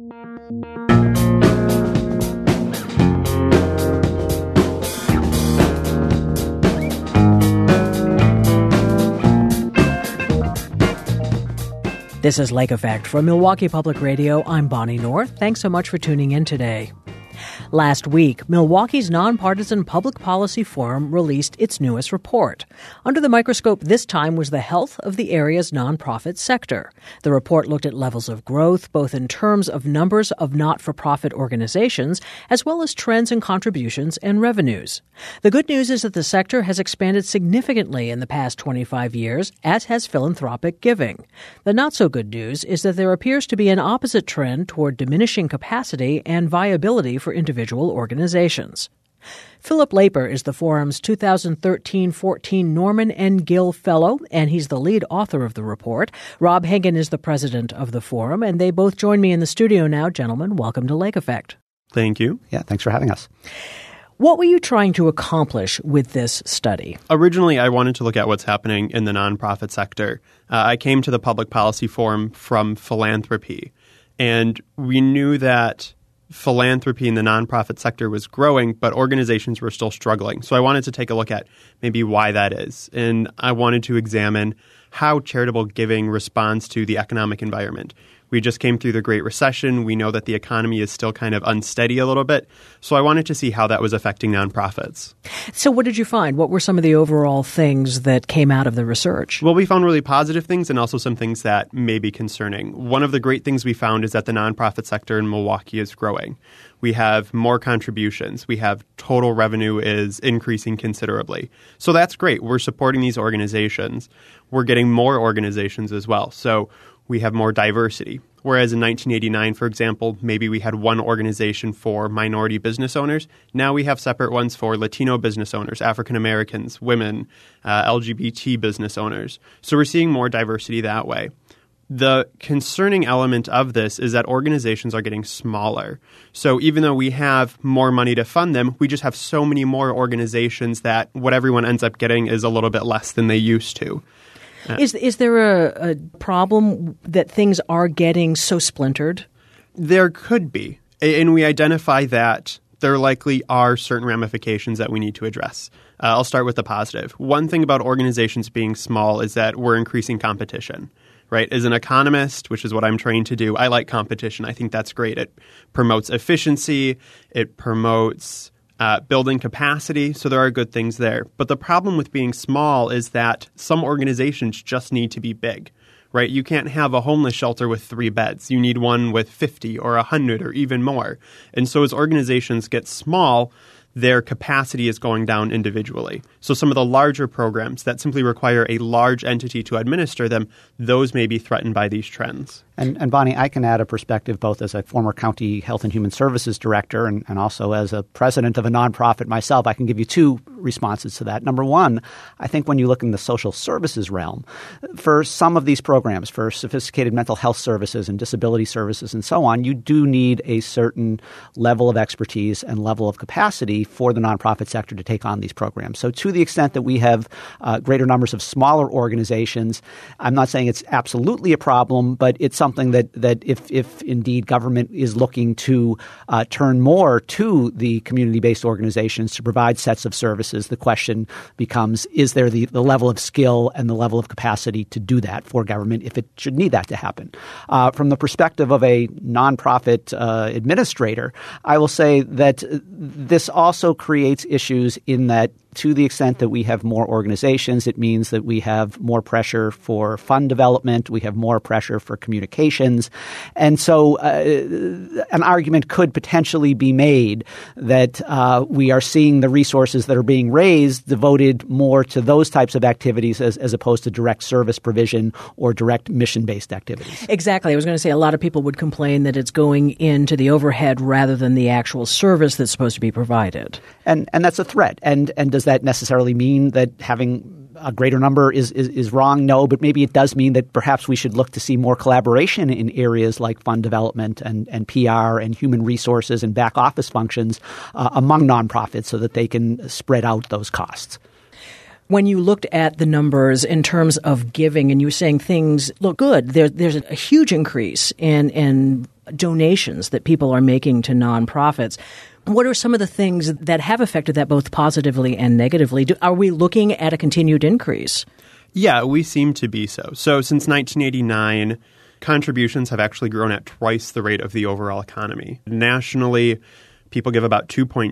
This is Lake Effect from Milwaukee Public Radio. I'm Bonnie North. Thanks so much for tuning in today. Last week, Milwaukee's Nonpartisan Public Policy Forum released its newest report. Under the microscope this time was the health of the area's nonprofit sector. The report looked at levels of growth, both in terms of numbers of not-for-profit organizations, as well as trends in contributions and revenues. The good news is that the sector has expanded significantly in the past 25 years, as has philanthropic giving. The not-so-good news is that there appears to be an opposite trend toward diminishing capacity and viability for individual organizations. Philip Laper is the forum's 2013-14 Norman N. Gill Fellow, and he's the lead author of the report. Rob Hagen is the president of the forum, and they both join me in the studio now. Gentlemen, welcome to Lake Effect. Thank you. Yeah, thanks for having us. What were you trying to accomplish with this study? Originally, I wanted to look at what's happening in the nonprofit sector. I came to the Public Policy Forum from philanthropy, and we knew that philanthropy in the nonprofit sector was growing, but organizations were still struggling. So I wanted to take a look at maybe why that is. And I wanted to examine how charitable giving responds to the economic environment. We just came through the Great Recession. We know that the economy is still kind of unsteady a little bit. So I wanted to see how that was affecting nonprofits. So what did you find? What were some of the overall things that came out of the research? Well, we found really positive things and also some things that may be concerning. One of the great things we found is that the nonprofit sector in Milwaukee is growing. We have more contributions. We have total revenue is increasing considerably. So that's great. We're supporting these organizations. We're getting more organizations as well. So we have more diversity. Whereas in 1989, for example, maybe we had one organization for minority business owners. Now we have separate ones for Latino business owners, African Americans, women, LGBT business owners. So we're seeing more diversity that way. The concerning element of this is that organizations are getting smaller. So even though we have more money to fund them, we just have so many more organizations that what everyone ends up getting is a little bit less than they used to. Is there a problem that things are getting so splintered? There could be. And we identify that there likely are certain ramifications that we need to address. I'll start with the positive. One thing about organizations being small is that we're increasing competition. Right? As an economist, which is what I'm trained to do, I like competition. I think that's great. It promotes efficiency. It promotes building capacity. So there are good things there. But the problem with being small is that some organizations just need to be big. Right? You can't have a homeless shelter with 3 beds. You need one with 50 or 100 or even more. And so as organizations get small, their capacity is going down individually. So some of the larger programs that simply require a large entity to administer them, those may be threatened by these trends. And Bonnie, I can add a perspective both as a former county health and human services director and also as a president of a nonprofit myself. I can give you 2 responses to that. Number one, I think when you look in the social services realm, for some of these programs, for sophisticated mental health services and disability services and so on, you do need a certain level of expertise and level of capacity for the nonprofit sector to take on these programs. So to the extent that we have greater numbers of smaller organizations, I'm not saying it's absolutely a problem, but it's something that if indeed government is looking to turn more to the community-based organizations to provide sets of services, the question becomes, is there the level of skill and the level of capacity to do that for government if it should need that to happen? From the perspective of a nonprofit administrator, I will say that this also creates issues in that to the extent that we have more organizations, it means that we have more pressure for fund development. We have more pressure for communications. And so an argument could potentially be made that we are seeing the resources that are being raised devoted more to those types of activities as opposed to direct service provision or direct mission-based activities. Exactly. I was going to say a lot of people would complain that it's going into the overhead rather than the actual service that's supposed to be provided. And that's a threat. And does that necessarily mean that having a greater number is wrong? No, but maybe it does mean that perhaps we should look to see more collaboration in areas like fund development and PR and human resources and back office functions among nonprofits so that they can spread out those costs. When you looked at the numbers in terms of giving and you were saying things look good, there's a huge increase in donations that people are making to nonprofits. What are some of the things that have affected that both positively and negatively? Are we looking at a continued increase? Yeah, we seem to be so. So since 1989, contributions have actually grown at twice the rate of the overall economy. Nationally, people give about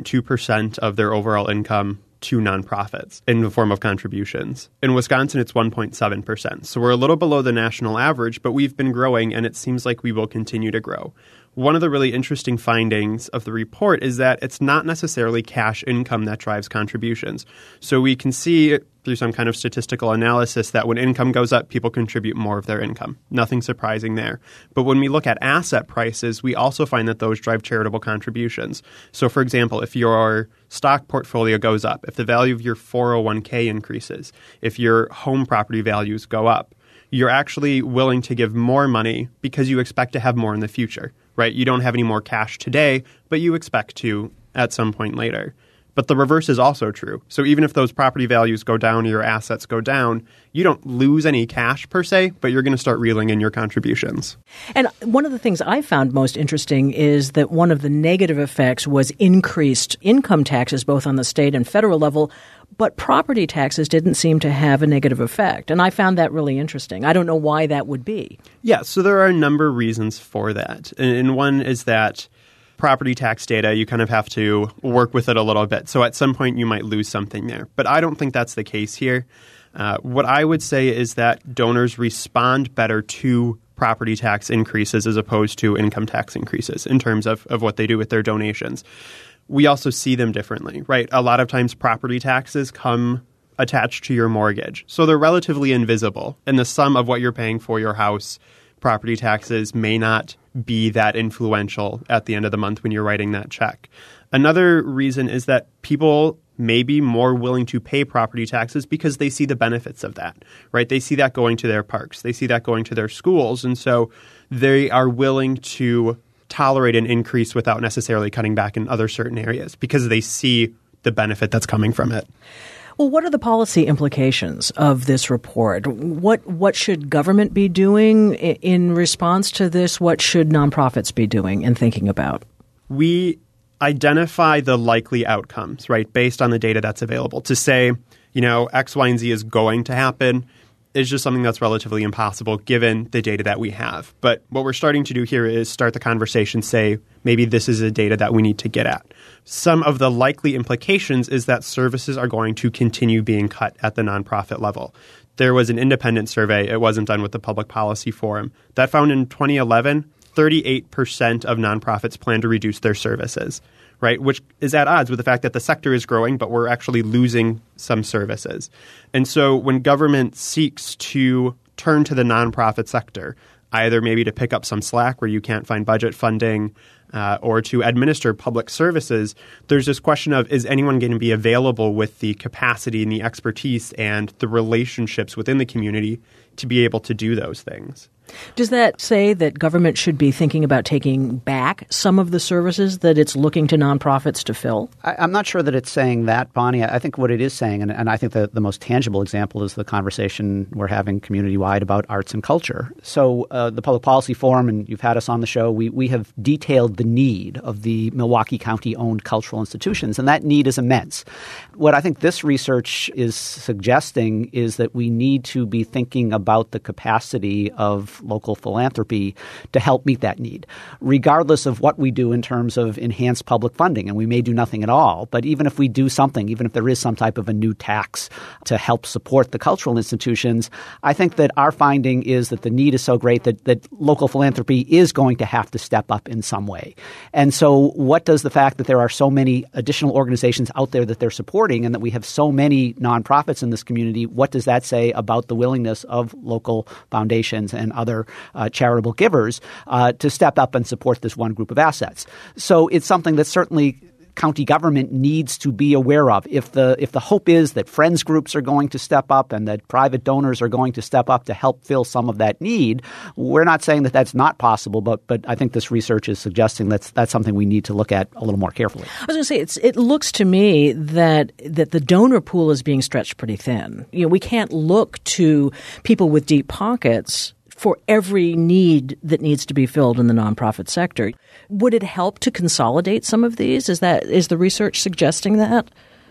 2.2% of their overall income to nonprofits in the form of contributions. In Wisconsin, it's 1.7%. So we're a little below the national average, but we've been growing, and it seems like we will continue to grow. One of the really interesting findings of the report is that it's not necessarily cash income that drives contributions. So we can see through some kind of statistical analysis that when income goes up, people contribute more of their income. Nothing surprising there. But when we look at asset prices, we also find that those drive charitable contributions. So for example, if your stock portfolio goes up, if the value of your 401k increases, if your home property values go up, you're actually willing to give more money because you expect to have more in the future, right? You don't have any more cash today, but you expect to at some point later. But the reverse is also true. So even if those property values go down or your assets go down, you don't lose any cash per se, but you're going to start reeling in your contributions. And one of the things I found most interesting is that one of the negative effects was increased income taxes, both on the state and federal level, but property taxes didn't seem to have a negative effect. And I found that really interesting. I don't know why that would be. Yeah, so there are a number of reasons for that. And one is that property tax data, you kind of have to work with it a little bit. So at some point, you might lose something there. But I don't think that's the case here. What I would say is that donors respond better to property tax increases as opposed to income tax increases in terms of what they do with their donations. We also see them differently, right? A lot of times property taxes come attached to your mortgage. So they're relatively invisible. And the sum of what you're paying for your house, property taxes may not be that influential at the end of the month when you're writing that check. Another reason is that people may be more willing to pay property taxes because they see the benefits of that, right? They see that going to their parks. They see that going to their schools. And so they are willing to tolerate an increase without necessarily cutting back in other certain areas because they see the benefit that's coming from it. Well, what are the policy implications of this report? What should government be doing in response to this? What should nonprofits be doing and thinking about? We identify the likely outcomes, right, based on the data that's available. To say, X, Y, and Z is going to happen is just something that's relatively impossible given the data that we have. But what we're starting to do here is start the conversation, say, maybe this is a data that we need to get at. Some of the likely implications is that services are going to continue being cut at the nonprofit level. There was an independent survey, it wasn't done with the Public Policy Forum, that found in 2011, 38% of nonprofits plan to reduce their services, right? Which is at odds with the fact that the sector is growing, but we're actually losing some services. And so when government seeks to turn to the nonprofit sector, either maybe to pick up some slack where you can't find budget funding or to administer public services, there's this question of, is anyone going to be available with the capacity and the expertise and the relationships within the community to be able to do those things? Does that say that government should be thinking about taking back some of the services that it's looking to nonprofits to fill? I'm not sure that it's saying that, Bonnie. I think what it is saying, and I think the most tangible example is the conversation we're having community-wide about arts and culture. So the Public Policy Forum, and you've had us on the show, we have detailed the need of the Milwaukee County-owned cultural institutions, and that need is immense. What I think this research is suggesting is that we need to be thinking about the capacity of local philanthropy to help meet that need, regardless of what we do in terms of enhanced public funding. And we may do nothing at all. But even if we do something, even if there is some type of a new tax to help support the cultural institutions, I think that our finding is that the need is so great that local philanthropy is going to have to step up in some way. And so what does the fact that there are so many additional organizations out there that they're supporting and that we have so many nonprofits in this community, what does that say about the willingness of local foundations and other charitable givers to step up and support this one group of assets? So it's something that certainly county government needs to be aware of. If the hope is that friends groups are going to step up and that private donors are going to step up to help fill some of that need, we're not saying that that's not possible, but I think this research is suggesting that's something we need to look at a little more carefully. I was going to say, it looks to me that the donor pool is being stretched pretty thin. We can't look to people with deep pockets for every need that needs to be filled in the nonprofit sector. Would it help to consolidate some of these? Is the research suggesting that?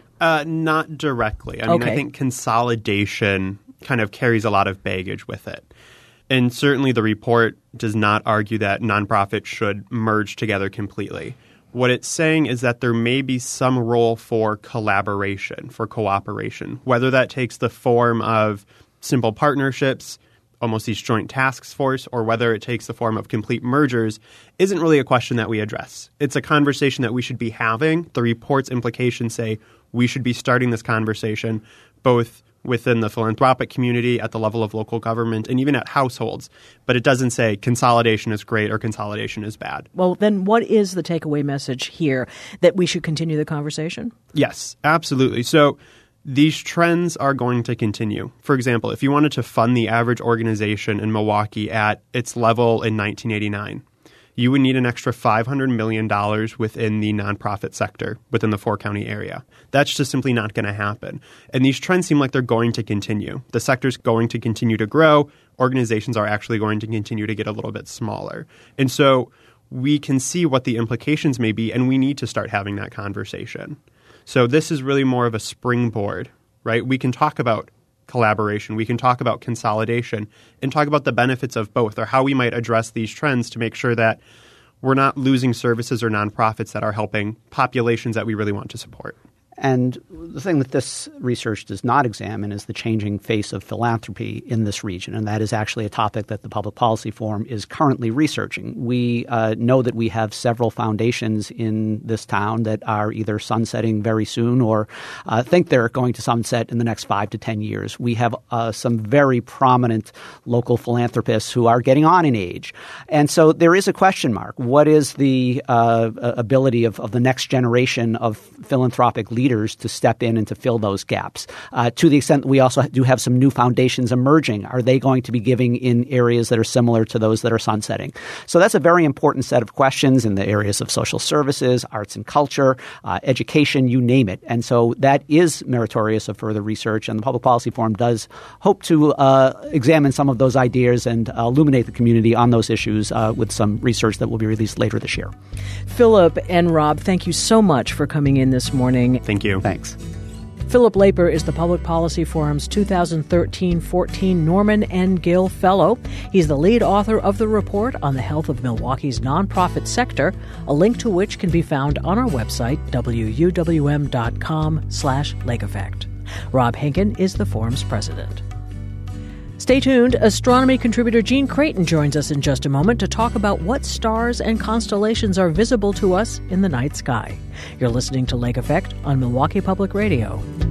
Not directly. I mean, I think consolidation kind of carries a lot of baggage with it. And certainly the report does not argue that nonprofits should merge together completely. What it's saying is that there may be some role for collaboration, for cooperation, whether that takes the form of simple partnerships, almost these joint task force, or whether it takes the form of complete mergers, isn't really a question that we address. It's a conversation that we should be having. The report's implications say we should be starting this conversation both within the philanthropic community, at the level of local government, and even at households. But it doesn't say consolidation is great or consolidation is bad. Well, then what is the takeaway message here? That we should continue the conversation? Yes, absolutely. So these trends are going to continue. For example, if you wanted to fund the average organization in Milwaukee at its level in 1989, you would need an extra $500 million within the nonprofit sector, within the 4-county area. That's just simply not going to happen. And these trends seem like they're going to continue. The sector's going to continue to grow. Organizations are actually going to continue to get a little bit smaller. And so we can see what the implications may be, and we need to start having that conversation. So this is really more of a springboard, right? We can talk about collaboration. We can talk about consolidation and talk about the benefits of both, or how we might address these trends to make sure that we're not losing services or nonprofits that are helping populations that we really want to support. And the thing that this research does not examine is the changing face of philanthropy in this region. And that is actually a topic that the Public Policy Forum is currently researching. We know that we have several foundations in this town that are either sunsetting very soon or think they're going to sunset in the next 5 to 10 years. We have some very prominent local philanthropists who are getting on in age. And so there is a question mark. What is the ability of the next generation of philanthropic leaders to step in and to fill those gaps? To the extent that we also do have some new foundations emerging, are they going to be giving in areas that are similar to those that are sunsetting? So that's a very important set of questions in the areas of social services, arts and culture, education, you name it. And so that is meritorious of further research, and the Public Policy Forum does hope to examine some of those ideas and illuminate the community on those issues with some research that will be released later this year. Philip and Rob, thank you so much for coming in this morning. Thank you. Thanks. Philip Laper is the Public Policy Forum's 2013-14 Norman N. Gill Fellow. He's the lead author of the report on the health of Milwaukee's nonprofit sector, a link to which can be found on our website, wuwm.com/Lake Effect. Rob Henkin is the forum's president. Stay tuned. Astronomy contributor Gene Creighton joins us in just a moment to talk about what stars and constellations are visible to us in the night sky. You're listening to Lake Effect on Milwaukee Public Radio.